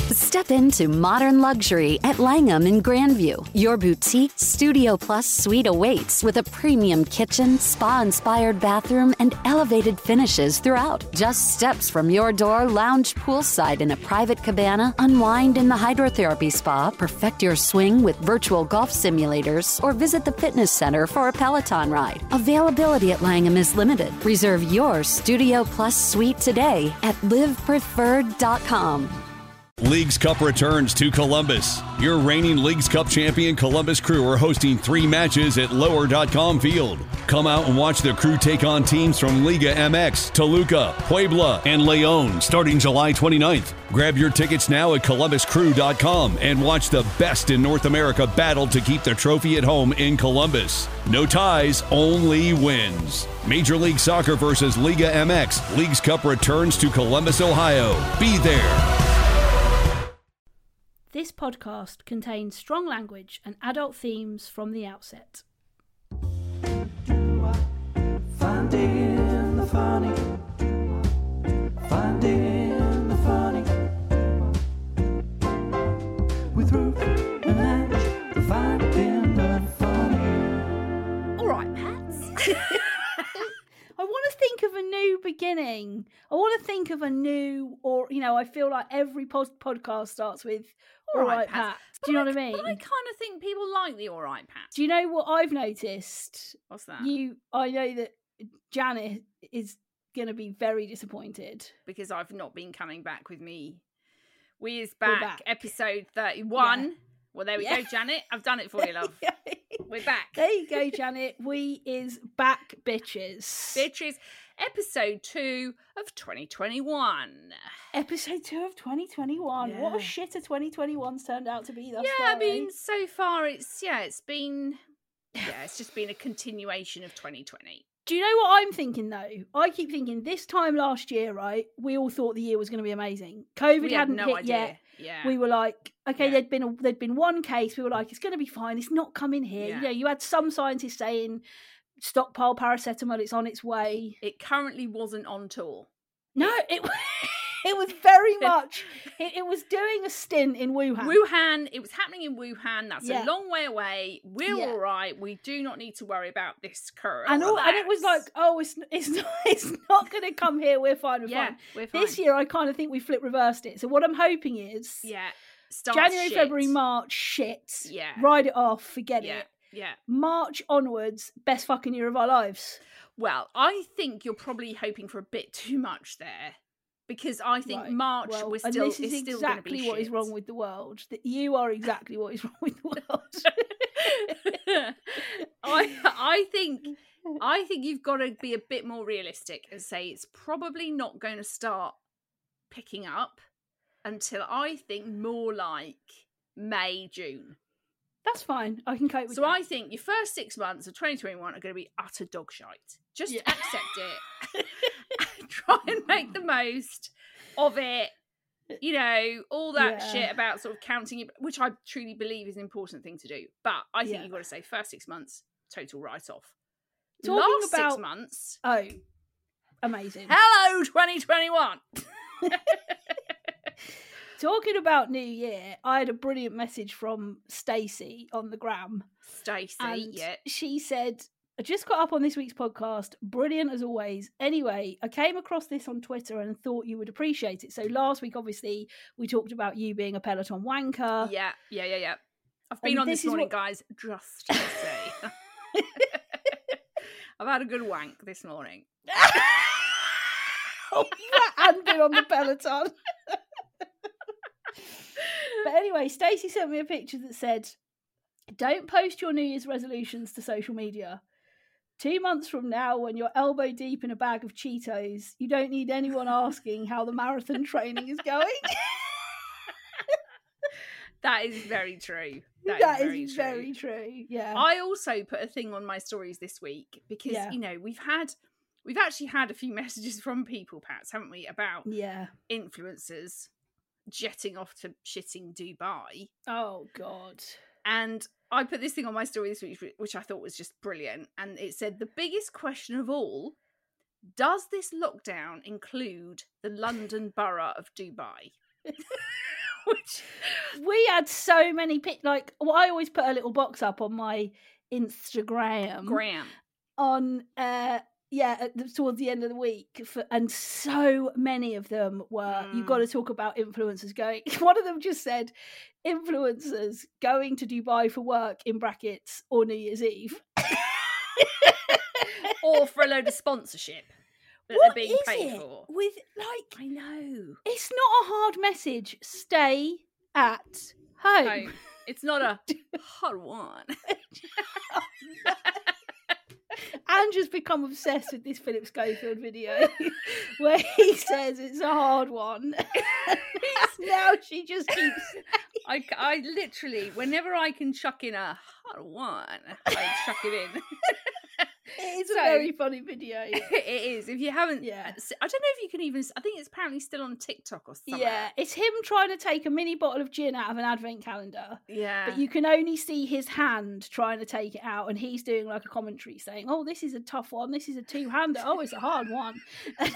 Step into modern luxury at Langham in Grandview. Your boutique Studio Plus suite awaits with a premium kitchen, spa-inspired bathroom, and elevated finishes throughout. Just steps from your door, lounge poolside in a private cabana, unwind in the hydrotherapy spa, perfect your swing with virtual golf simulators, or visit the fitness center for a Peloton ride. Availability at Langham is limited. Reserve your Studio Plus suite today at livepreferred.com. Leagues Cup returns to Columbus. Your reigning Leagues Cup champion Columbus Crew are hosting 3 matches at Lower.com Field. Come out and watch the Crew take on teams from Liga MX, Toluca, Puebla, and León starting July 29th. Grab your tickets now at ColumbusCrew.com and watch the best in North America battle to keep the trophy at home in Columbus. No ties, only wins. Major League Soccer versus Liga MX. Leagues Cup returns to Columbus, Ohio. Be there. This podcast contains strong language and adult themes from the outset. Finding the funny. Finding the funny. With Ruth and Ange, finding the funny. All right, Pats. I want to think of a new beginning. I want to think of a new, or, you know, I feel like every podcast starts with all right, Pat. Do you know what I mean? But I kind of think people like the all right, Pat. Do you know what I've noticed? What's that? I know that Janet is going to be very disappointed. Because I've not been coming back with me. We is back. Episode 31. Yeah. Well, there we go, Janet. I've done it for you, love. We're back. There you go, Janet. We is back, bitches. Bitches. Episode 2 of 2021. Episode 2 of 2021. Yeah. What a shitter 2021's turned out to be thus far. Yeah, I mean, so far it's just been a continuation of 2020. Do you know what I'm thinking, though? I keep thinking this time last year, right, we all thought the year was going to be amazing. COVID hadn't hit yet. Yeah. We were like, okay, there'd been one case. We were like, it's going to be fine. It's not coming here. Yeah. You know, you had some scientists saying, stockpile paracetamol, it's on its way. It currently wasn't on tour. No, it was very much, it was doing a stint in Wuhan. It was happening in Wuhan. That's Yeah. a long way away. We're all right. We do not need to worry about this current. And it was like, oh, it's not going to come here. We're fine. We're fine. We're fine. This year, I kind of think we reversed it. So what I'm hoping is, January, February, March, shit. Yeah. Ride it off. Forget it. Yeah. March onwards, best fucking year of our lives. Well, I think you're probably hoping for a bit too much there. Because I think March was still, this is still going to be exactly what is wrong with the world. That you are exactly what is wrong with the world. I think you've got to be a bit more realistic and say it's probably not going to start picking up until I think more like May, June. That's fine. I can cope with so that. I think your first 6 months of 2021 are going to be utter dog shite. Just accept it. Try and make the most of it. You know, all that shit about sort of counting it, which I truly believe is an important thing to do. But I think you've got to say first 6 months, total write-off. Last 6 months. Oh, amazing. Hello, 2021. Talking about New Year, I had a brilliant message from Stacey on the gram. Stacey, she said, I just got up on this week's podcast. Brilliant as always. Anyway, I came across this on Twitter and thought you would appreciate it. So last week, obviously, we talked about you being a Peloton wanker. Yeah. I've been on this morning, guys, just to say. I've had a good wank this morning. And been on the Peloton. But anyway, Stacey sent me a picture that said, don't post your New Year's resolutions to social media. 2 months from now, when you're elbow deep in a bag of Cheetos, you don't need anyone asking how the marathon training is going. That is very true. That is very true. Yeah. I also put a thing on my stories this week because, you know, we've actually had a few messages from people, Pats, haven't we, about influencers jetting off to shitting Dubai. Oh, God. And I put this thing on my story this week, which I thought was just brilliant. And it said, the biggest question of all, does this lockdown include the London borough of Dubai? Which We had so many like, well, I always put a little box up on my Instagram on towards the end of the week, and so many of them were you got to talk about influencers going. One of them just said influencers going to Dubai for work in brackets or New Year's Eve. Or for a load of sponsorship that What they're being is paid it for. with, like, I know. it's not a hard message. Stay at home. It's not a hard one. Andrew's become obsessed with this Philip Schofield video where he says it's a hard one. Now she just keeps... I literally, whenever I can chuck in a hard one, I chuck it in. It's a very funny video. It is. If you haven't... Yeah. I don't know if you can even... I think it's apparently still on TikTok or something. Yeah, it's him trying to take a mini bottle of gin out of an advent calendar. Yeah. But you can only see his hand trying to take it out, and he's doing like a commentary saying, oh, this is a tough one, this is a two-hander, oh, it's a hard one. And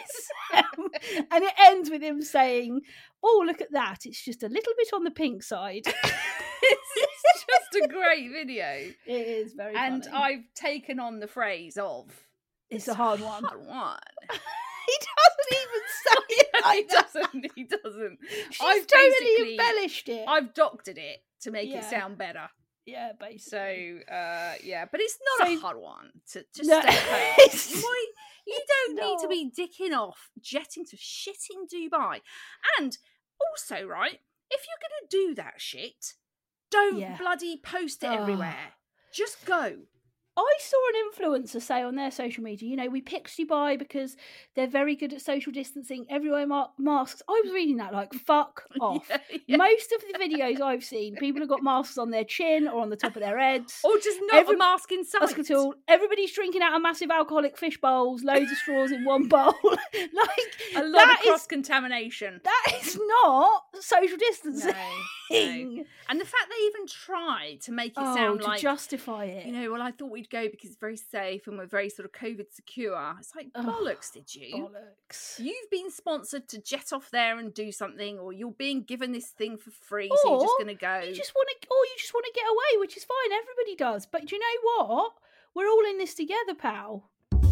it ends with him saying, oh, look at that, it's just a little bit on the pink side. It's just a great video. It is very and funny. I've taken on the phrase of it's a hard one. Hard one. He doesn't even say it like that. He doesn't. She's totally embellished it. I've doctored it to make it sound better. Yeah, basically. So, but it's not a hard one to just No, stay home. You don't need to be dicking off, jetting to shitting Dubai. And also, right, if you're going to do that shit, don't bloody post it everywhere. Just go. I saw an influencer say on their social media, you know, we picked Dubai because they're very good at social distancing, everywhere masks. I was reading that like, fuck off. Yeah. Most of the videos I've seen, people have got masks on their chin or on the top of their heads. Or just not a mask inside. Mask at all. Everybody's drinking out of massive alcoholic fish bowls, loads of straws in one bowl. Like a lot of cross-contamination. That is not social distancing. No. And the fact they even tried to make it sound like... justify it. You know, well, I thought we'd go because it's very safe and we're very sort of COVID secure. It's like, bollocks, did you? Bollocks. You've been sponsored to jet off there and do something, or you're being given this thing for free, so you're just going to go. You just want to get away, which is fine. Everybody does. But do you know what? We're all in this together, pal.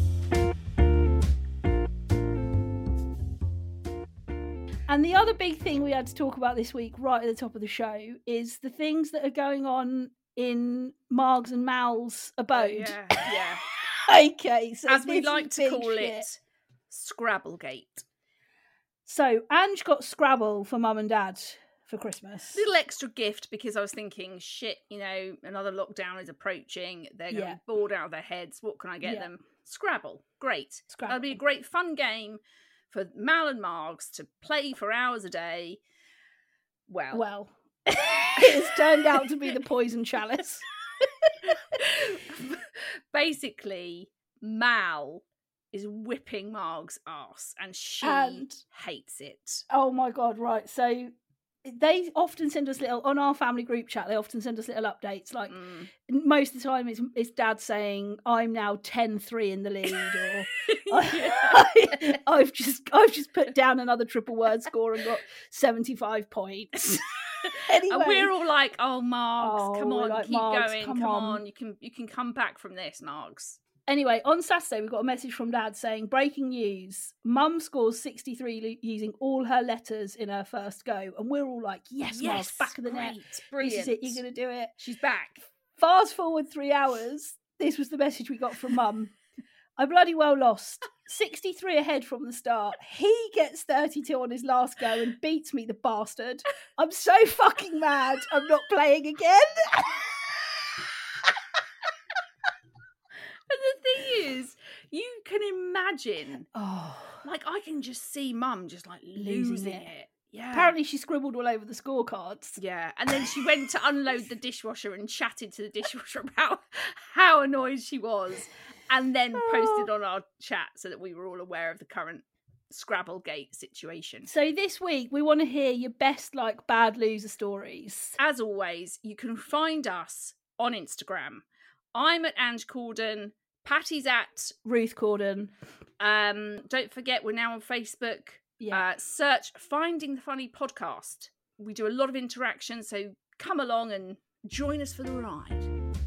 And the other big thing we had to talk about this week, right at the top of the show, is the things that are going on in Margs and Mal's abode. Yeah. Okay, so as we like to call it, Scrabblegate. So Ange got Scrabble for Mum and Dad for Christmas. Little extra gift because I was thinking, shit, you know, another lockdown is approaching. They're going to be bored out of their heads. What can I get them? Scrabble. Great. Scrabble. That'll be a great fun game for Mal and Margs to play for hours a day. Well. It's turned out to be the poison chalice. Basically, Mal is whipping Marg's ass and she hates it. Oh my God, right. So they often send us on our family group chat, they often send us little updates. Like most of the time it's Dad saying, I'm now 10-3 in the lead, or I've just put down another triple word score and got 75 points. Anyway. And we're all like, oh, Margs, come on, like, keep Margs, going, come on. You can come back from this, Margs. Anyway, on Saturday, we got a message from Dad saying, breaking news, Mum scores 63 using all her letters in her first go. And we're all like, yes, Margs, back of the net. Brilliant. This is it, you're going to do it. She's back. Fast forward 3 hours, this was the message we got from Mum. I bloody well lost. 63 ahead from the start. He gets 32 on his last go and beats me, the bastard. I'm so fucking mad. I'm not playing again. And the thing is, you can imagine, like I can just see Mum just like losing it. Yeah. Apparently she scribbled all over the scorecards. Yeah. And then she went to unload the dishwasher and chatted to the dishwasher about how annoyed she was. And then posted on our chat so that we were all aware of the current Scrabblegate situation. So this week we want to hear your best like bad loser stories. As always, you can find us on Instagram. I'm at Ange Corden. Patty's at Ruth Corden. Don't forget we're now on Facebook. Yeah. Search Finding the Funny Podcast. we do a lot of interaction, so come along and join us for the ride.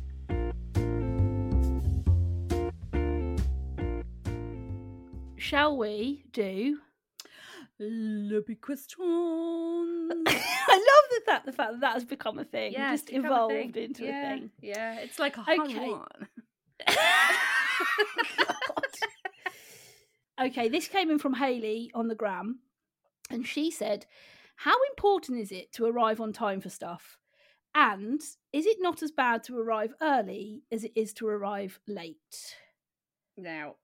Shall we do Le big question? I love the fact that has become a thing. Yeah, just it's become a evolved thing. into a thing. Yeah, it's like a hard Okay. one. Okay, this came in from Hayley on the gram, and she said, how important is it to arrive on time for stuff? And is it not as bad to arrive early as it is to arrive late? Now,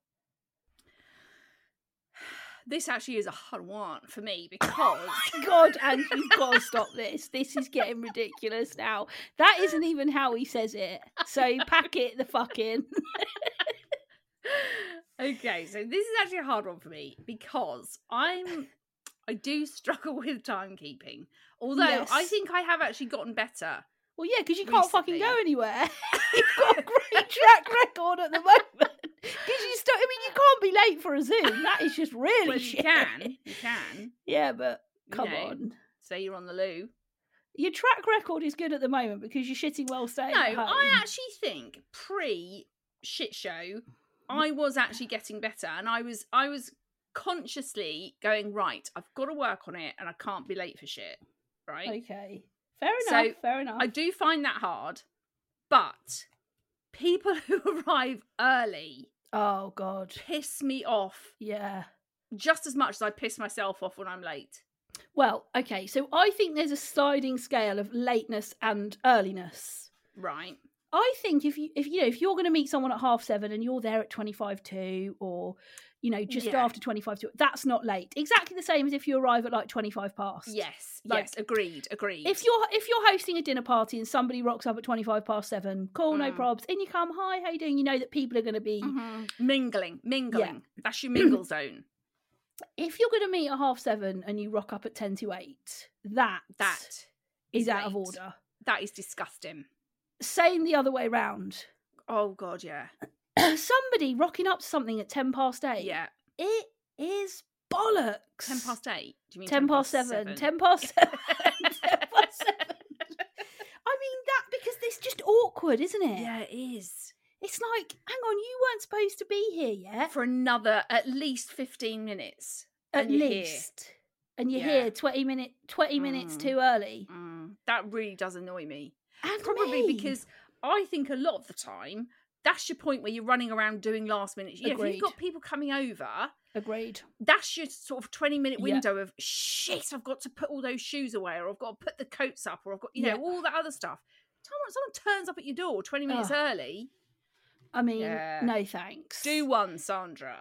this actually is a hard one for me because God, and you've got to stop this. This is getting ridiculous now. That isn't even how he says it. So pack it the fuck in. Okay, so this is actually a hard one for me because I do struggle with timekeeping. Although Yes. I think I have actually gotten better. Well, yeah, because you can't fucking Recently. go anywhere. You've got a great track record at the moment. Because I mean, you can't be late for a Zoom. That is just really Well, shit. you can. Yeah, but You come know. on. Say you're on the loo. Your track record is good at the moment because you're shitting well staying No, at home. I actually think pre-shit show, I was actually getting better, and I was consciously going, right, I've got to work on it, and I can't be late for shit, right? Okay. Fair So, enough, fair enough. I do find that hard, but people who arrive early Oh, God. piss me off Yeah. just as much as I piss myself off when I'm late. Well, okay, so I think there's a sliding scale of lateness and earliness. Right. I think if you're going to meet someone at 7:30 and you're there at 25 to, or just Yeah. after 25 to, that's not late. Exactly the same as if you arrive at like 25 past. Yes. Like, yes. Agreed. If you're hosting a dinner party and somebody rocks up at 7:25, cool, no probs. In you come, hi, how you doing? You know that people are going to be. Mingling. Yeah. That's your mingle zone. If you're going to meet at 7:30 and you rock up at 10 to 8, that is out of late. order. That is disgusting. Same the other way round. Oh God, yeah. Somebody rocking up to something at 10:08. Yeah. It is bollocks. 8:10. Do you mean 10:07. 10:07. 10:07. I mean that because it's just awkward, isn't it? Yeah, it is. It's like, hang on, you weren't supposed to be here yet. For another at least 15 minutes. At and you're least. And you're Yeah. here 20 minutes too early. here. That really does annoy me. And Probably me. because I think a lot of the time that's your point where you're running around doing last minute. If Agreed. you've got people coming over, Agreed. that's your sort of 20-minute Yeah. window of shit, I've got to put all those shoes away, or I've got to put the coats up, or I've got, Yeah. all that other stuff. Someone turns up at your door 20 minutes Ugh. early. I mean, Yeah. no thanks. Do one, Sandra.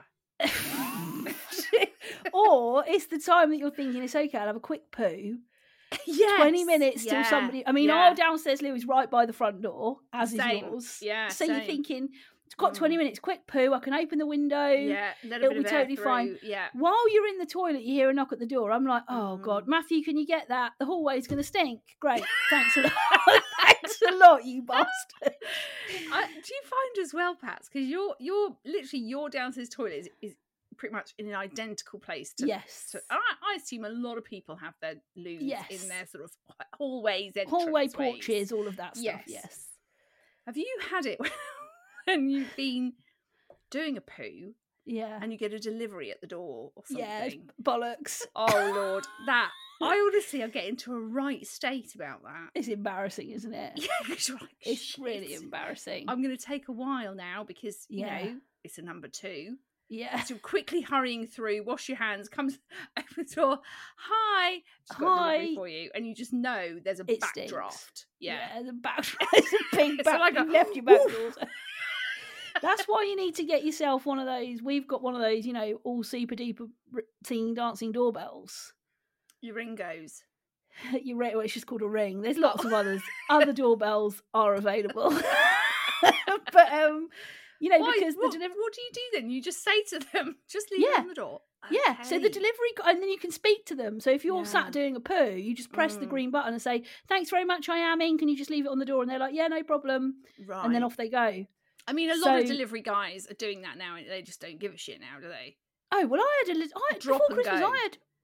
Or it's the time that you're thinking, it's okay, I'll have a quick poo. Yes. 20 minutes till Yeah. somebody. I mean, Yeah. our downstairs loo is right by the front door, as Same. is yours. Yeah, So you're same. thinking, it's got 20 minutes, quick poo, I can open the window. Yeah, let a it'll bit be of air totally fine. through. Yeah. While you're in the toilet, you hear a knock at the door. I'm like, oh, God, Mm. Matthew, can you get that? The hallway's going to stink. Great. Thanks a lot. Thanks a lot, you bastard. Do you find as well, Pats? Because you're literally your downstairs toilet is pretty much in an identical place to. Yes. I assume a lot of people have their loos Yes. in their sort of hallways, Hallway entranceways. porches, all of that stuff. Yes. Yes. Have you had it when you've been doing a poo Yeah. and you get a delivery at the door or something? Yeah. Bollocks. Oh Lord, that I honestly I get into a right state about that. It's embarrassing, isn't it? Yeah, 'cause you're like, It's really "Shit, embarrassing. I'm going to take a while now because Yeah. it's a number 2. Yeah. So quickly hurrying through, wash your hands, comes open the door. Hi, just got a delivery Hi. for you, and you just know there's a It stinks. backdraft. Yeah. the backdraft. It's a pink So back. like a- You've left your back Woof. doors. That's why you need to get yourself one of those. We've got one of those, all super duper singing, dancing doorbells. Your ring goes. Well, it's just called a ring. There's lots of others. Other doorbells are available. But Why? because what, the delivery. what do you do then? You just say to them, just leave it Yeah. on the door. Yeah, so the Okay. delivery, and then you can speak to them. So if you're Yeah. sat doing a poo, you just press the green button and say, "Thanks very much, I am in. Can you just leave it on the door?" And they're like, "Yeah, no problem." Right. And then off they go. I mean, a lot of So- delivery guys are doing that now. They just don't give a shit now, do they? Oh well, I had Drop before and Christmas. go.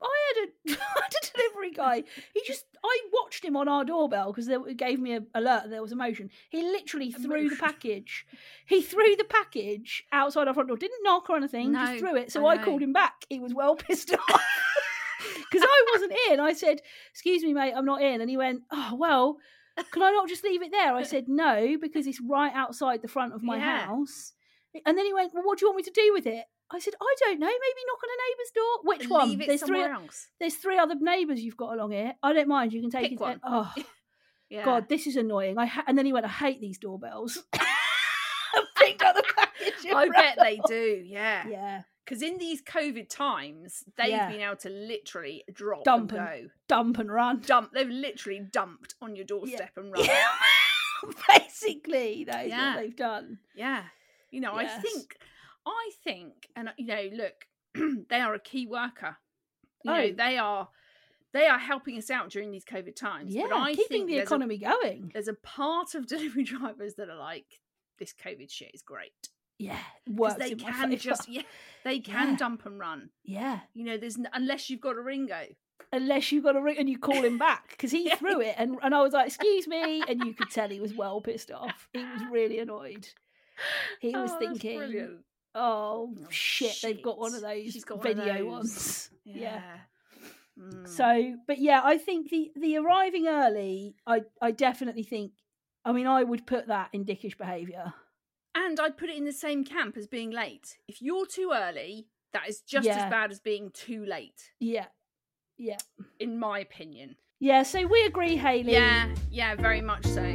I had a delivery guy. I watched him on our doorbell because it gave me an alert that there was a motion. He literally threw the package. He threw the package outside our front door. Didn't knock or anything, just threw it. So I called him back. He was well pissed off because I wasn't in. I said, "Excuse me, mate, I'm not in." And he went, "Oh, well, can I not just leave it there?" I said, "No, because it's right outside the front of my house." And then he went, "Well, what do you want me to do with it?" I said, "I don't know. Maybe knock on a neighbour's door." Which one? Leave it somewhere else. There's 3 other neighbours you've got along here. I don't mind. You can take Pick it. one. Oh, Yeah. God, this is annoying. And then he went, "I hate these doorbells." I picked up the package. I bet they do. Yeah. Yeah. Because in these COVID times, they've been able to literally drop Dump and and go. Dump and run. They've literally dumped on your doorstep and run. Yeah. Basically, that is what they've done. Yeah. You know, Yes. I think, and you know, look, they are a key worker. You know, they are helping us out during these COVID times. Yeah, but I keeping think the economy going. There's a part of delivery drivers that are like, this COVID shit is great. Yeah, Because they can they can dump and run. Yeah. You know, unless you've got a Ringo. Unless you've got a ring and you call him back because he threw it and I was like, "Excuse me," and you could tell he was well pissed off. He was really annoyed. He was thinking, "Oh shit, they've got one of those video ones." Yeah. So, but yeah, I think the arriving early, I definitely think. I mean, I would put that in dickish behaviour. And I'd put it in the same camp as being late. If you're too early, that is just as bad as being too late. Yeah. Yeah. In my opinion. Yeah, so we agree, Hayley. Yeah, very much so.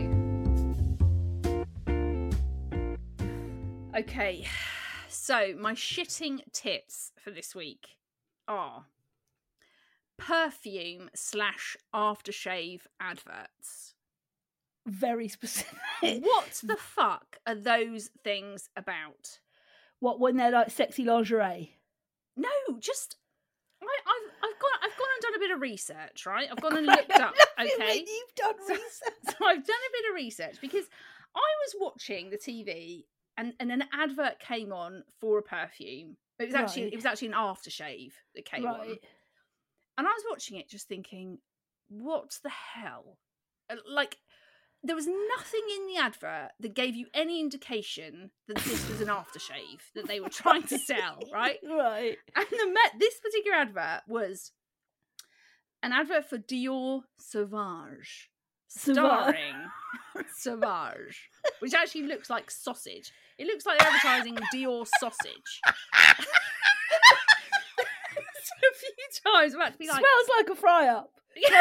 Okay, so my shitting tips for this week are perfume / aftershave adverts. Very specific. What the fuck are those things about? What, when they're like sexy lingerie? No, just I've gone and done a bit of research, right? I've gone and looked up. Okay, you've done research. So I've done a bit of research because I was watching the TV and an advert came on for a perfume. It was actually an aftershave that came on, and I was watching it just thinking, what the hell? Like, there was nothing in the advert that gave you any indication that this was an aftershave that they were trying to sell, right? Right. And this particular advert was an advert for Dior Sauvage, starring Sauvage, which actually looks like sausage. It looks like they're advertising Dior sausage. So a few times I'm about to be like, smells like a fry-up.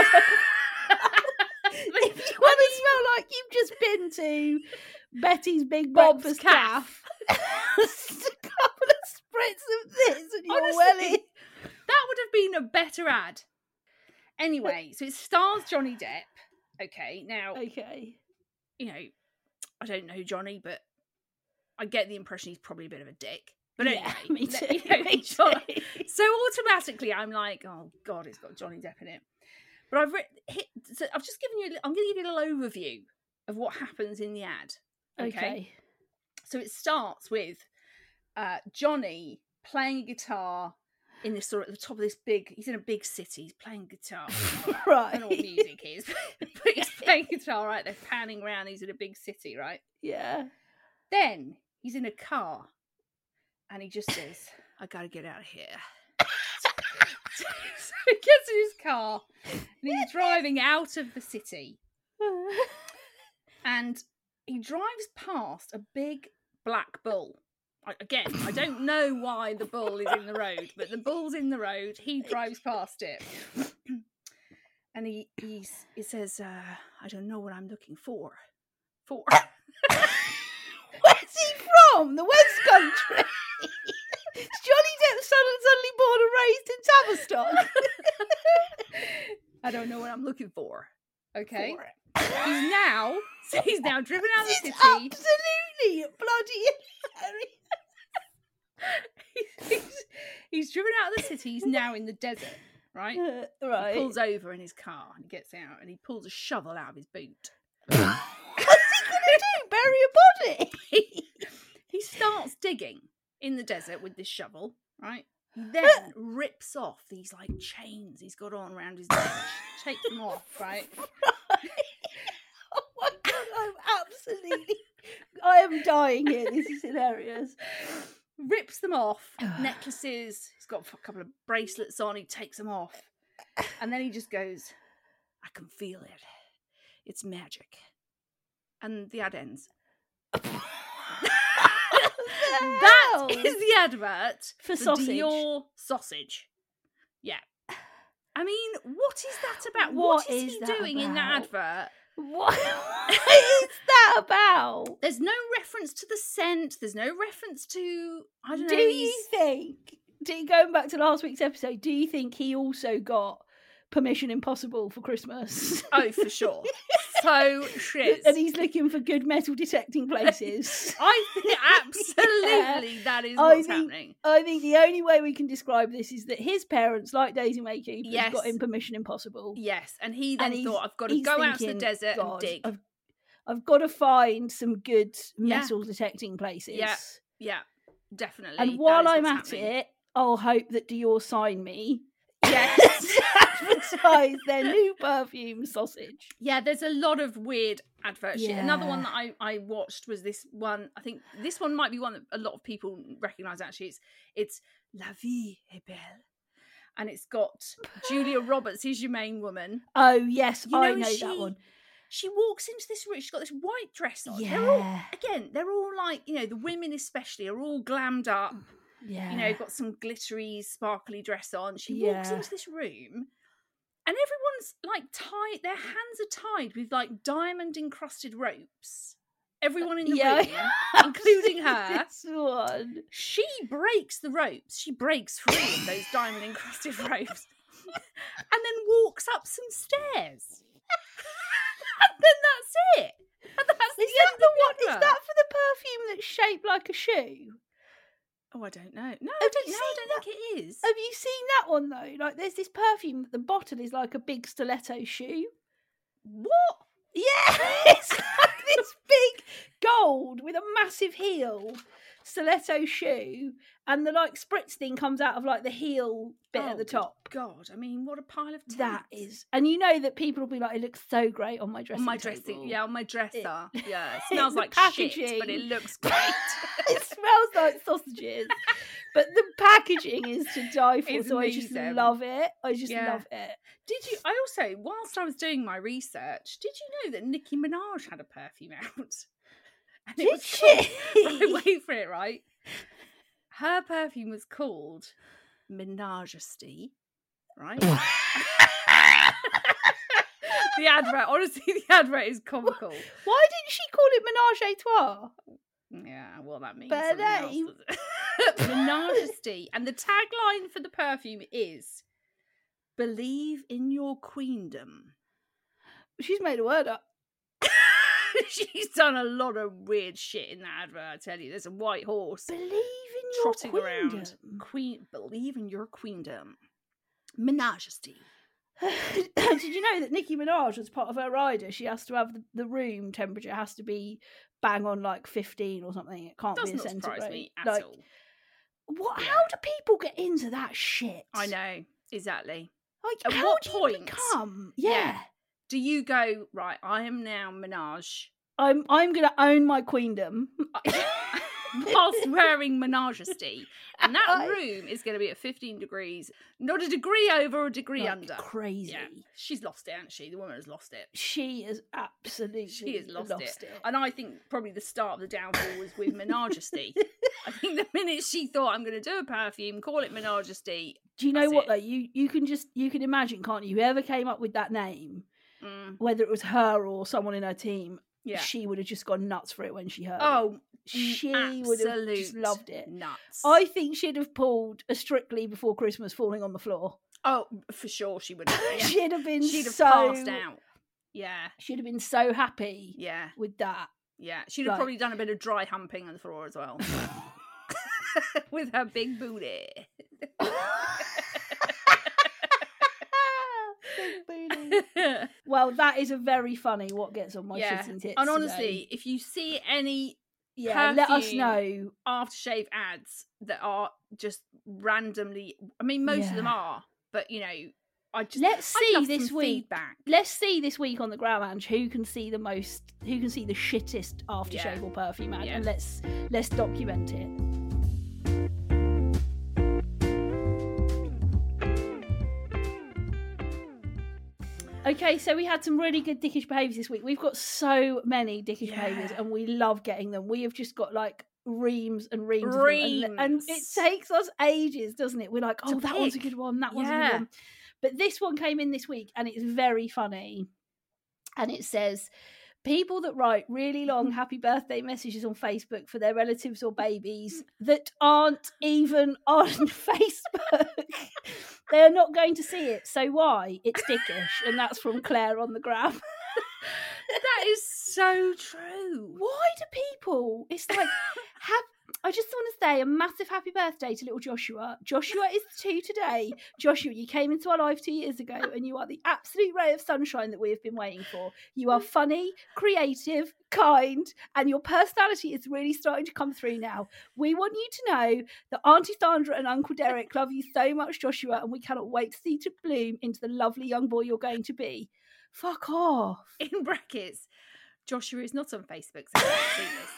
If you want to smell like you've just been to Betty's Big Bob's Breakfast Calf. Just a couple of spritz of this and you're welly. That would have been a better ad. Anyway, so it stars Johnny Depp. Okay, now, you know, I don't know Johnny, but I get the impression he's probably a bit of a dick. But anyway, me too. Me too. So automatically I'm like, oh God, it's got Johnny Depp in it. But I've just given you. I'm going to give you a little overview of what happens in the ad. Okay. So it starts with Johnny playing a guitar in this sort of at the top of this big. He's in a big city. He's playing guitar. Right. I don't know what music is, but he's playing guitar. Right. They're panning around. He's in a big city. Right. Yeah. Then he's in a car, and he just says, "I got to get out of here." So he gets in his car and he's driving out of the city. And he drives past a big black bull. Again, I don't know why the bull is in the road, but the bull's in the road. He drives past it. And he says, I don't know what I'm looking for. Where's he from? The West Country? Johnny Depp suddenly born and raised in Tavistock. I don't know what I'm looking for. Okay. He's now driven out of the city. Absolutely bloody hilarious. He's driven out of the city. He's now in the desert. Right. Right. He pulls over in his car and he gets out and he pulls a shovel out of his boot. What's he gonna do? Bury a body? He starts digging in the desert with this shovel, right? He then rips off these like chains he's got on around his neck, takes them off, right? Oh my god, I am dying here. This is hilarious. Rips them off, necklaces, he's got a couple of bracelets on, he takes them off. And then he just goes, I can feel it. It's magic. And the ad ends. That is the advert for sausage. Dior sausage. Yeah. I mean, what is that about? What what is is he that doing in that about? advert? What is that about? There's no reference to the scent. There's no reference to, I don't know. Do you think, going back to last week's episode, do you think he also got Permission Impossible for Christmas? Oh, for sure. So shit. And he's looking for good metal detecting places. I think absolutely that is what's happening. I think the only way we can describe this is that his parents, like Daisy May Cooper, Yes. got him Permission Impossible. Yes, and he then And thought, I've got to he's go out to the thinking, desert and "God, dig. I've got to find some good Yeah. metal detecting places. Yeah, definitely. And that while is I'm what's at happening. it, I'll hope that Dior sign me. Yes. to advertise their new perfume sausage. Yeah, there's a lot of weird advert shit. Another one Yeah. that I watched was this one. I think this one might be one that a lot of people recognise actually. It's La Vie est Belle. And it's got Julia Roberts, who's your main woman. Oh yes, You I know, know that one. She walks into this room, she's got this white dress on. Yeah. They're all like, you know, the women especially are all glammed up. Yeah. You know, got some glittery, sparkly dress on. She walks Yeah. into this room and everyone's like tied, their hands are tied with like diamond encrusted ropes. Everyone in the room, including her. This one. She breaks the ropes. She breaks free of those diamond encrusted ropes and then walks up some stairs. And then that's it. And that's the Is end that of the one? advert. Is that for the perfume that's shaped like a shoe? Oh, I don't know. No, Have I don't you know. I seen don't think it is. Have you seen that one though? Like, there's this perfume that the bottle is like a big stiletto shoe. What? Yeah, it's like this big gold with a massive heel stiletto shoe, and the like spritz thing comes out of like the heel bit at the good top. God, I mean, what a pile of tits. That is, and you know that people will be like, it looks so great on my dressing on my table. dressing, yeah, on my dresser. It- Yeah, it smells the like shit, packaging. but it looks great. It smells like sausages, but the packaging is to die for. It's so I just amazing. love it. I just Yeah. love it. Did you? I also, whilst I was doing my research, did you know that Nicki Minaj had a perfume out? And Did was she? called, wait for it, right? Her perfume was called Menajesty, right? The advert, honestly, the advert is comical. Why didn't she call it Menage a Trois? Yeah, well, that means Better something else, name. does it? Menajesty. And the tagline for the perfume is "Believe in your queendom." She's made a word up. She's done a lot of weird shit in that advert, I tell you. There's a white horse Believe in your trotting queendom. around. Believe in your queendom. Menajesty. Did you know that Nicki Minaj, as part of her rider, she has to have the room temperature has to be bang on like 15 or something. It can't Does be a not surprise centigrade. me at Like, all. what? Yeah. How do people get into that shit? I know, exactly. Like, At how what do you point? become? Yeah. Yeah. Do you go, right, I am now Menage, I'm gonna own my queendom. whilst wearing Menajesty. And that I- room is going to be at 15 degrees, not a degree over or a degree Like, under. crazy. Yeah, she's lost it, hasn't she? The woman has lost it. She has absolutely She has lost it. And I think probably the start of the downfall was with Menajesty. I think the minute she thought, I'm going to do a perfume, call it Menajesty. Do you know That's what it. though? You can imagine, can't you? Whoever came up with that name, whether it was her or someone in her team, Yeah. she would have just gone nuts for it when she heard it. Oh, She would have just absolute loved it. Nuts. I think she'd have pulled a Strictly Before Christmas falling on the floor. Oh, for sure she would have. Yeah. She'd have been She'd have so passed out. Yeah. She'd have been so happy Yeah. with that. Yeah. She'd have Right. probably done a bit of dry humping on the floor as well. With her big booty. Big booty. Well, that is a very funny what gets on my yeah. shitting tits. And today. honestly, if you see any Yeah, let us know. Aftershave ads that are just randomly. I mean, most of them are, but you know, let's see this week. Feedback. Let's see this week on the Growl Lounge who can see the shittest aftershave or perfume ad, and let's document it. Okay, so we had some really good dickish behaviours this week. We've got so many dickish behaviours, and we love getting them. We have just got like reams and reams of them, and it takes us ages, doesn't it? We're like, oh, that one's a good one, that one's a good one. But this one came in this week, and it's very funny. And it says, people that write really long happy birthday messages on Facebook for their relatives or babies that aren't even on Facebook, they're not going to see it. So why? It's dickish. And that's from Claire on the gram. That is so true. Why do people? It's like, I just want to say a massive happy birthday to little Joshua. Joshua is 2 today. Joshua, you came into our life 2 years ago, and you are the absolute ray of sunshine that we have been waiting for. You are funny, creative, kind, and your personality is really starting to come through now. We want you to know that Auntie Sandra and Uncle Derek love you so much, Joshua, and we cannot wait to see you to bloom into the lovely young boy you're going to be. Fuck off. In brackets, Joshua is not on Facebook, so I can't see this.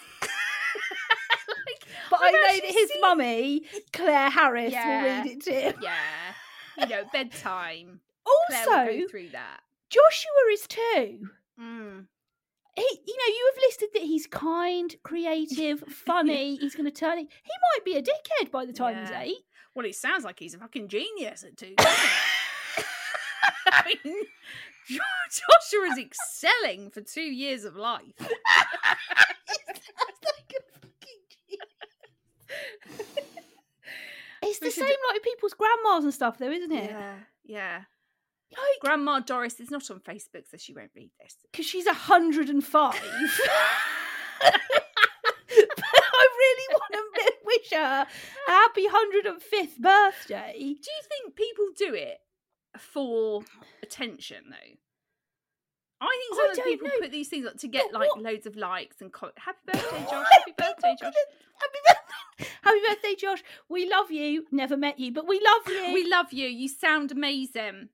But I know that his mummy, Claire Harris, will read it to him. Yeah. You know, bedtime. Also, Claire will go through that. Joshua is 2. Mm. You have listed that he's kind, creative, funny. He's going to turn it. He might be a dickhead by the time he's 8. Well, it sounds like he's a fucking genius at 2, doesn't it? I mean, Joshua is excelling for 2 years of life. It's the same like people's grandmas and stuff, though, isn't it? Yeah. Like, Grandma Doris is not on Facebook, so she won't read this. Because she's 105. But I really want to wish her a happy 105th birthday. Do you think people do it for attention, though? I think sometimes people put these things up to get loads of likes and happy birthday, Josh. Happy birthday, Josh. Happy birthday, Josh. We love you. Never met you, but we love you. We love you. You sound amazing.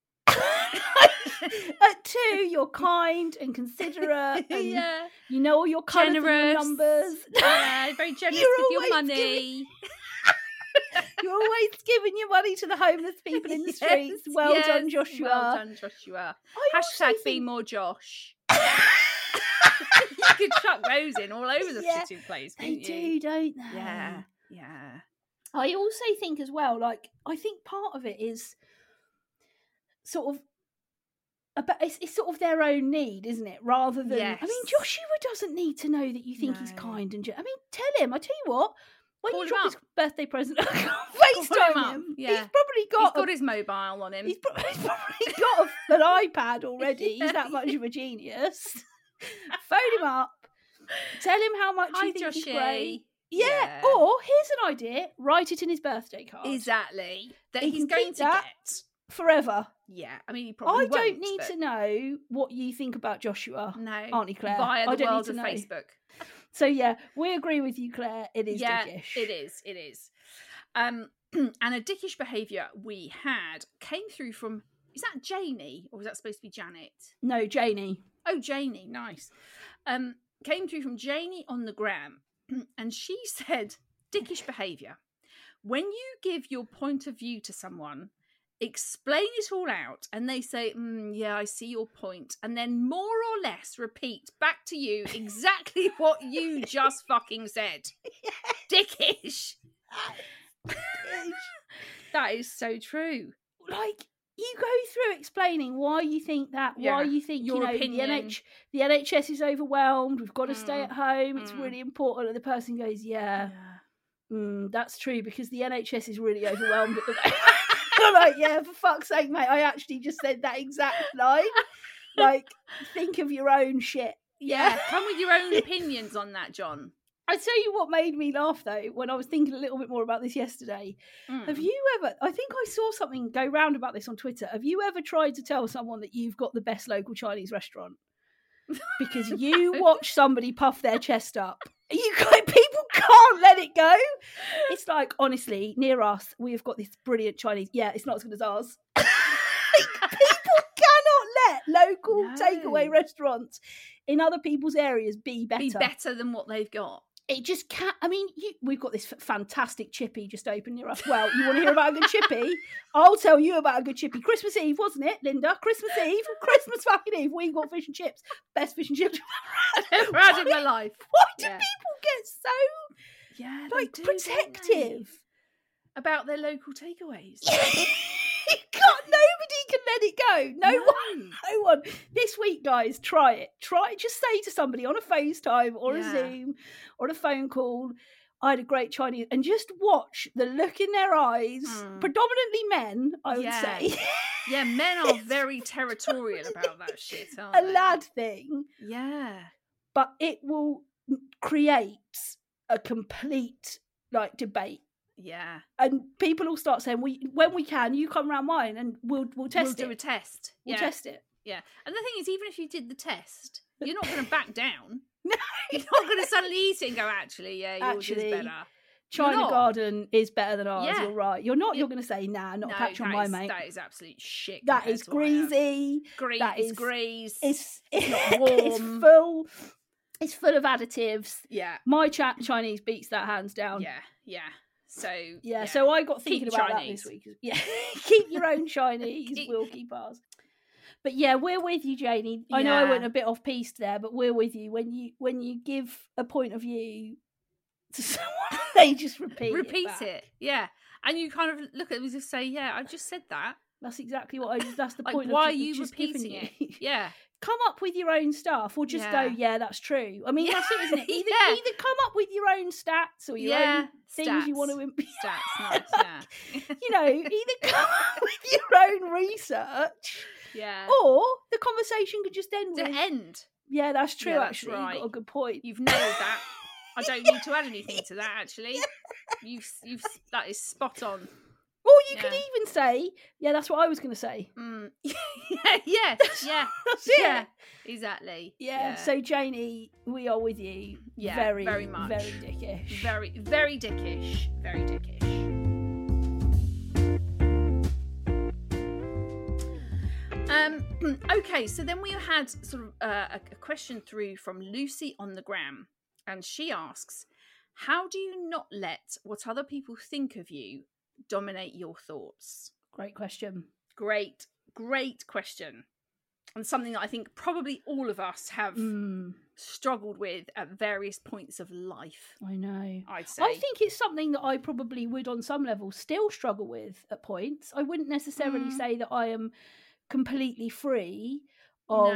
At 2, you're kind and considerate. And you know all your colours and your numbers. Yeah, very generous with your money. You're always giving your money to the homeless people in the streets. Well done, Joshua. Well done, Joshua. Hashtag be more Josh. You could chuck those in all over the shitty place. They do, don't they? Yeah. I also think as well, like, I think part of it is sort of it's sort of their own need, isn't it? Rather than, I mean, Joshua doesn't need to know that you think he's kind and I mean, tell him. I tell you what, when you drop his birthday present, FaceTime him. Yeah. He's got his mobile on him. He's probably got an iPad already. He's that much of a genius. Phone him up. Tell him how much you think he's great. Yeah. Or here's an idea: write it in his birthday card. Exactly. That he's going to get forever. Yeah. I mean, he probably won't. I don't need to know what you think about Joshua. No, Auntie Claire. Via the world of Facebook. So yeah, we agree with you, Claire. It is dickish. It is. And a dickish behaviour we had came through from, is that Janie or was that supposed to be Janet? No, Janie. Oh, Janie, nice. Came through from Janie on the gram, and she said, dickish behaviour. When you give your point of view to someone, explain it all out, and they say, yeah, I see your point, and then more or less repeat back to you exactly what you just fucking said. Dickish. That is so true. Like, you go through explaining why you think that, why you think, your opinion. The NHS is overwhelmed, we've got to stay at home, it's really important, and the person goes, that's true, because the NHS is really overwhelmed at the moment. I'm like, yeah, for fuck's sake, mate, I actually just said that exact line. Like, think of your own shit. Yeah, come with your own opinions on that, John. I tell you what made me laugh, though, when I was thinking a little bit more about this yesterday. Have you ever, I think I saw something go round about this on Twitter. Have you ever tried to tell someone that you've got the best local Chinese restaurant? Because you watch somebody puff their chest up People can't let it go. It's like, honestly, near us, we have got this brilliant Chinese. Yeah, it's not as good as ours. People cannot let local takeaway restaurants in other people's areas be better than what they've got. It just can't. I mean, we've got this fantastic chippy just open near us. Well, you want to hear about a good chippy? I'll tell you about a good chippy. Christmas Eve, wasn't it, Linda? Christmas fucking Eve. We got fish and chips. Best fish and chips I've ever had in my life. Why do people get so protective about their local takeaways? Nobody can let it go. No one. This week, guys, try it. Just say to somebody on a FaceTime or a Zoom or a phone call, I had a great Chinese, and just watch the look in their eyes, predominantly men, I would say. Yeah, men are very territorial about that shit, aren't they? A lad thing. Yeah. But it will create a complete, debate. Yeah. And people will start saying, when we can, you come round mine and we'll test it. We'll do a test. We'll test it. Yeah. And the thing is, even if you did the test, you're not going to back down. No. You're not going to suddenly eat it and go, actually, yours is better. China Garden is better than ours. Yeah. You're right. You're not. You're going to say, nah, not a patch on my mate. That is absolute shit. That is greasy. That is grease. It's not warm. It's full of additives. Yeah. My Chinese beats that hands down. Yeah. So so I got thinking about Chinese. that this week. Yeah, keep your own Chinese. We'll keep ours. But yeah, we're with you, Janie. I know I went a bit off piste there, but we're with you when you give a point of view to someone, they just repeat it. Yeah, and you kind of look at them and just say, "Yeah, I just said that." That's exactly what that's the like, point. Why of are you just repeating it? Yeah. Come up with your own stuff, or just go, yeah, that's true. I mean, that's it, isn't it? Either come up with your own stats or your own things you want to stats. Nice, either come up with your own research, or the conversation could just end. Yeah, that's true. Yeah, actually, right. You've got a good point. You've nailed that. I don't need to add anything to that. Actually, you've that is spot on. Or you could even say, yeah, that's what I was going to say. Yeah, exactly. Yeah. So, Janie, we are with you. Yeah, very much. Very dickish. Very, very dickish. Very dickish. Okay, so then we had sort of a question through from Lucy on the gram, and she asks, how do you not let what other people think of you dominate your thoughts? Great question. Great question. And something that I think probably all of us have struggled with at various points of life. I know. I'd say. I think it's something that I probably would on some level still struggle with at points. I wouldn't necessarily say that I am completely free of,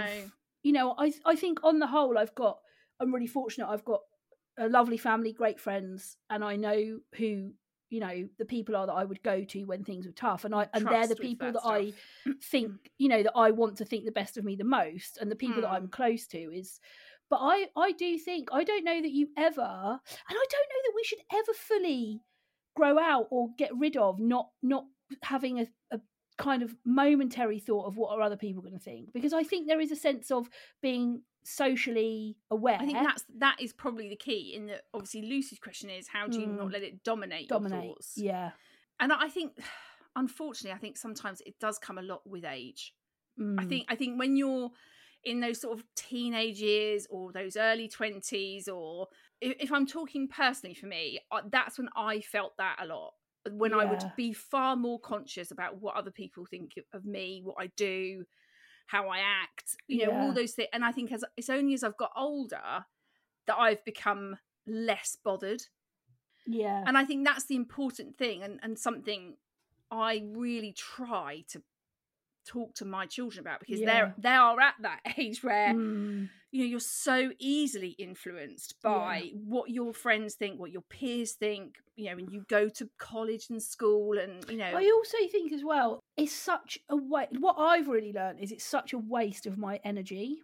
I think on the whole I'm really fortunate. I've got a lovely family, great friends, and I know who the people are that I would go to when things were tough, and they're the people that I think, that I want to think the best of me the most, and the people that I'm close to is. But I do think, I don't know that you ever, and I don't know that we should ever fully grow out or get rid of not having a kind of momentary thought of what are other people going to think, because I think there is a sense of being socially aware. I think that is probably the key. In that, obviously, Lucy's question is, how do you not let it dominate your thoughts? Yeah. And I think, unfortunately, sometimes it does come a lot with age. I think when you're in those sort of teenage years or those early 20s, or if I'm talking personally for me, that's when I felt that a lot. When I would be far more conscious about what other people think of me, what I do, how I act, all those things. And I think it's only as I've got older that I've become less bothered. Yeah. And I think that's the important thing, and something I really try to talk to my children about, because they are at that age where you're so easily influenced by what your friends think, what your peers think, when you go to college and school, and I also think as well, it's such a waste. What I've really learned is it's such a waste of my energy,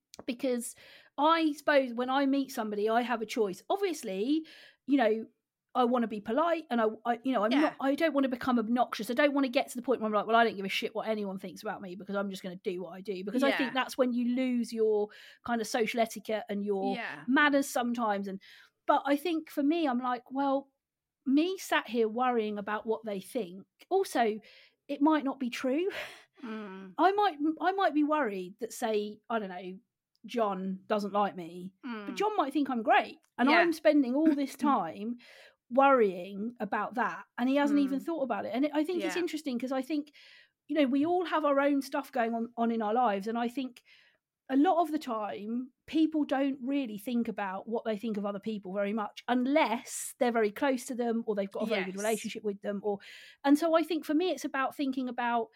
because I suppose when I meet somebody, I have a choice. Obviously, I want to be polite, and I you know, I don't want to become obnoxious. I don't want to get to the point where I'm like, well, I don't give a shit what anyone thinks about me because I'm just going to do what I do. Because I think that's when you lose your kind of social etiquette and your manners sometimes. But I think for me, I'm like, well, me sat here worrying about what they think. Also, it might not be true. I might be worried that, say, I don't know, John doesn't like me, but John might think I'm great, and I'm spending all this time worrying about that, and he hasn't even thought about it. And I think it's interesting because I think, you know, we all have our own stuff going on in our lives, and I think a lot of the time people don't really think about what they think of other people very much unless they're very close to them or they've got a very good relationship with them. And so I think for me it's about thinking about,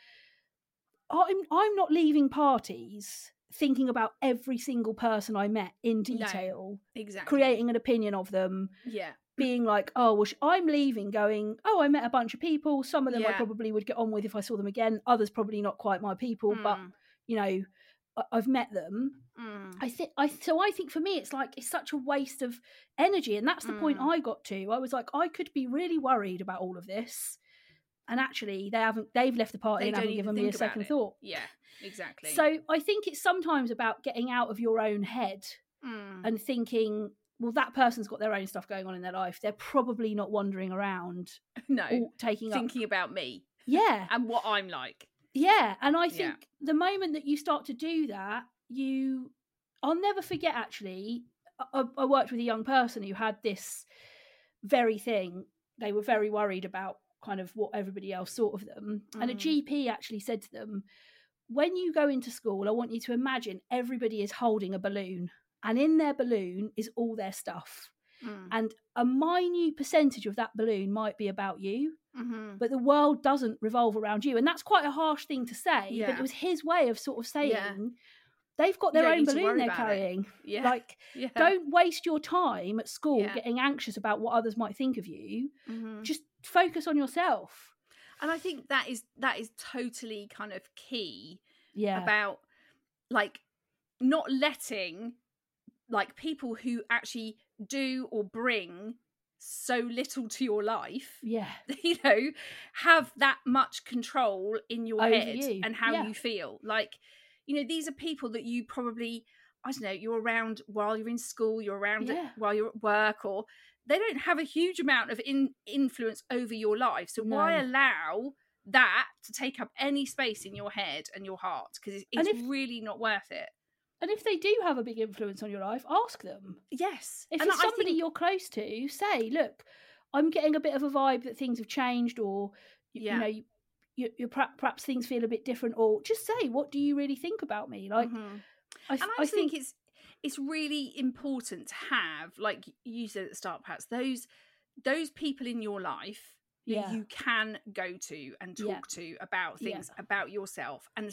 I'm not leaving parties thinking about every single person I met in detail, creating an opinion of them, being like, oh, well, I'm leaving going, oh, I met a bunch of people. Some of them I probably would get on with if I saw them again. Others probably not quite my people, but, you know, I've met them. I think for me, it's like, it's such a waste of energy. And that's the point I got to. I was like, I could be really worried about all of this. And actually they've left the party and haven't given me a second thought. Yeah, exactly. So I think it's sometimes about getting out of your own head and thinking, well, that person's got their own stuff going on in their life. They're probably not wandering around thinking about me. Yeah. And what I'm like. Yeah. And I think the moment that you start to do that, I'll never forget, actually, I worked with a young person who had this very thing. They were very worried about kind of what everybody else thought of them. And a GP actually said to them, when you go into school, I want you to imagine everybody is holding a balloon, and in their balloon is all their stuff. And a minute percentage of that balloon might be about you, but the world doesn't revolve around you. And that's quite a harsh thing to say, but it was his way of sort of saying, they've got their own balloon they're carrying. Don't waste your time at school getting anxious about what others might think of you. Just focus on yourself. And I think that is totally kind of key about, like, not letting, like, people who actually do or bring so little to your life, you know, have that much control in your head and how you feel. Like, you know, these are people that you probably, I don't know, you're around while you're in school, you're around while you're at work, or they don't have a huge amount of influence over your life. So why allow that to take up any space in your head and your heart? Because it's really not worth it. And if they do have a big influence on your life, ask them. Yes. If it's somebody you're close to, say, look, I'm getting a bit of a vibe that things have changed, or, you know, you're perhaps things feel a bit different, or just say, what do you really think about me? Like, I think it's really important to have, like you said at the start, perhaps, those people in your life that you can go to and talk to about things about yourself, and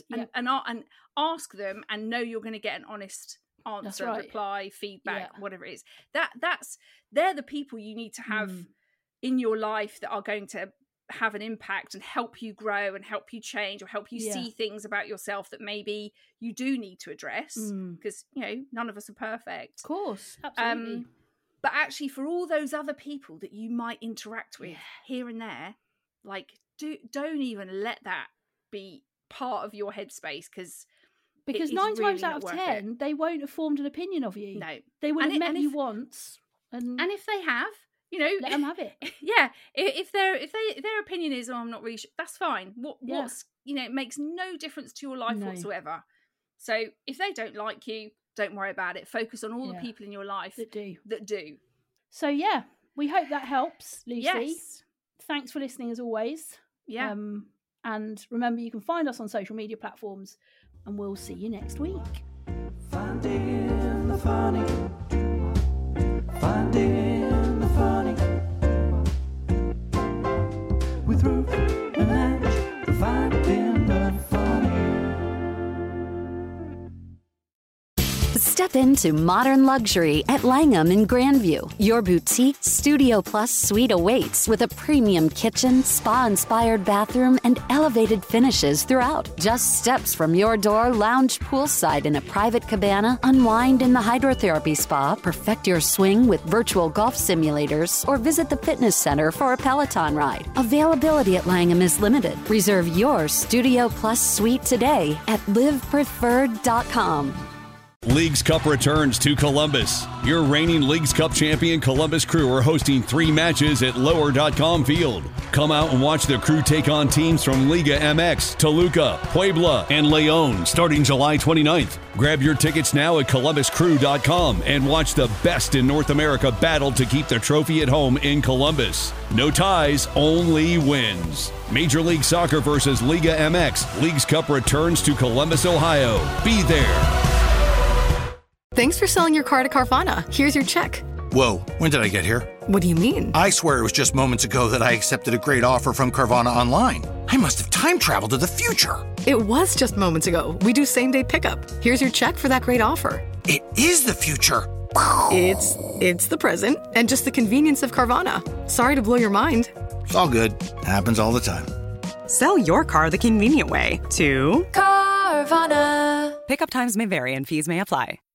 ask them, and know you're going to get an honest answer, reply, feedback, whatever it is. They're the people you need to have in your life that are going to have an impact and help you grow and help you change, or help you see things about yourself that maybe you do need to address, because, you know, none of us are perfect. Of course, absolutely. But actually, for all those other people that you might interact with here and there, like, don't even let that be part of your headspace, because 9 times really out of 10 they won't have formed an opinion of you. No, they would have met you once, and if they have, you know, let them have it. If their opinion is, oh, I'm not really sure, that's fine. What's, you know, it makes no difference to your life whatsoever. So if they don't like you, don't worry about it. Focus on all the people in your life that do. So we hope that helps, Lucy. Yes. Thanks for listening as always. And remember, you can find us on social media platforms, and we'll see you next week. Finding the funny. Finding the funny. With Ruth and Ange, finding the funny. Step into modern luxury at Langham in Grandview. Your boutique Studio Plus suite awaits with a premium kitchen, spa-inspired bathroom, and elevated finishes throughout. Just steps from your door, lounge poolside in a private cabana, unwind in the hydrotherapy spa, perfect your swing with virtual golf simulators, or visit the fitness center for a Peloton ride. Availability at Langham is limited. Reserve your Studio Plus suite today at livepreferred.com. Leagues Cup returns to Columbus. Your reigning Leagues Cup champion Columbus Crew are hosting 3 matches at lower.com field. Come out and watch the Crew take on teams from Liga MX, Toluca, Puebla, and Leon starting July 29th. Grab your tickets now at columbuscrew.com and watch the best in North America battle to keep the trophy at home in Columbus. No ties, only wins. Major League Soccer versus Liga MX. Leagues Cup returns to Columbus, Ohio. Be there. Thanks for selling your car to Carvana. Here's your check. Whoa, when did I get here? What do you mean? I swear it was just moments ago that I accepted a great offer from Carvana online. I must have time traveled to the future. It was just moments ago. We do same-day pickup. Here's your check for that great offer. It is the future. It's the present and just the convenience of Carvana. Sorry to blow your mind. It's all good. Happens all the time. Sell your car the convenient way to Carvana. Pickup times may vary and fees may apply.